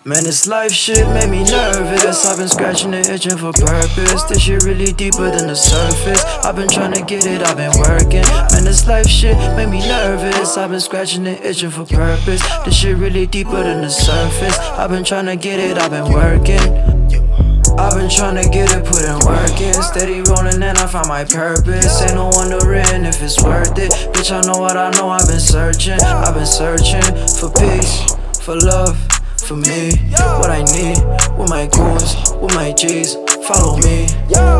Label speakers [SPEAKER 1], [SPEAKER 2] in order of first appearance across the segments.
[SPEAKER 1] Man, this life shit made me nervous. I've been scratching and itching for purpose. This shit really deeper than the surface. I've been trying to get it, I've been working. Man, this life shit made me nervous. I've been scratching and itching for purpose. This shit really deeper than the surface. I've been trying to get it, I've been working. I've been trying to get it, put in work in. Steady rolling and I found my purpose. Ain't no wondering if it's worth it. Bitch, I know what I know, I've been searching for peace, for love, for me. What I need, with my goons, with my G's, follow me. Yeah,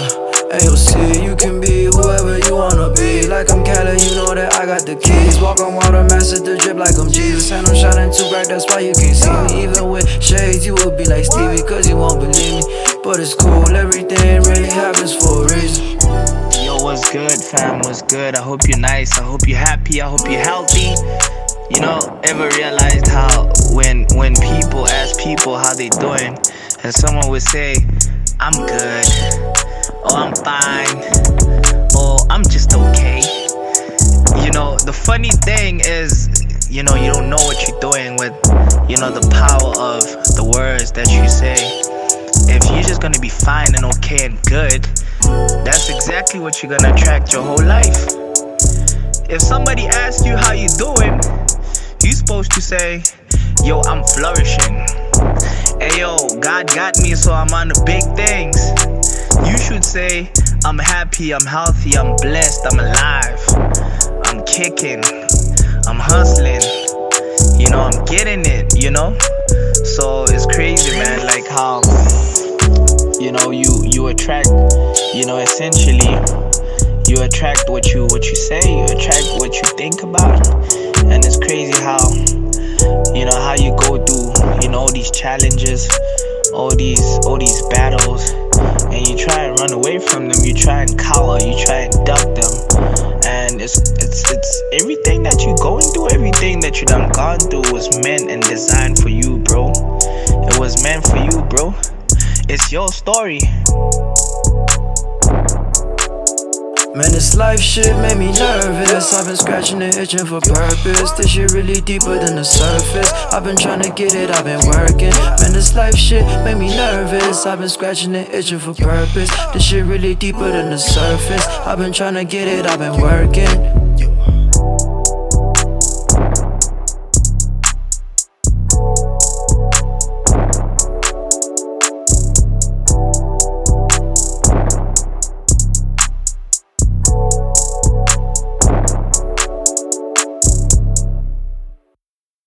[SPEAKER 1] AOC, you can be whoever you wanna be. Like I'm Cali, you know that I got the keys. Walk on water, master the drip like I'm Jesus. And I'm shining too bright, that's why you can't see me. Even with shades, you would be like Stevie, cause you won't believe me. But it's cool, everything really happens for a reason.
[SPEAKER 2] Yo, what's good, fam? What's good? I hope you're nice, I hope you're happy, I hope you're healthy. You know, ever realized how when people ask people how they doing, and someone would say, I'm good, or I'm fine, or I'm just okay. You know, the funny thing is, you know, you don't know what you're doing with, you know, the power of the words that you say. If you're just gonna be fine and okay and good, that's exactly what you're gonna attract your whole life. If somebody asks you how you doing, you're supposed to say, yo, I'm flourishing. Hey, yo, God got me, so I'm on the big things. You should say, I'm happy, I'm healthy, I'm blessed, I'm alive. I'm kicking, I'm hustling. You know, I'm getting it, you know? So it's crazy, man, like how, you know, you attract, you know, essentially, you attract what you say, you attract what you think about. And it's crazy how, you know, how you go through, you know, all these challenges, all these battles, and you try and run away from them, you try and cower, you try and duck them. And it's everything that you're going through, everything that you done gone through was meant and designed for you, bro. It was meant for you, bro. It's your story.
[SPEAKER 1] Man, this life shit made me nervous. I've been scratching and itching for purpose. This shit really deeper than the surface. I've been trying to get it, I've been working. Man, this life shit made me nervous. I've been scratching and itching for purpose. This shit really deeper than the surface. I've been trying to get it, I've been working.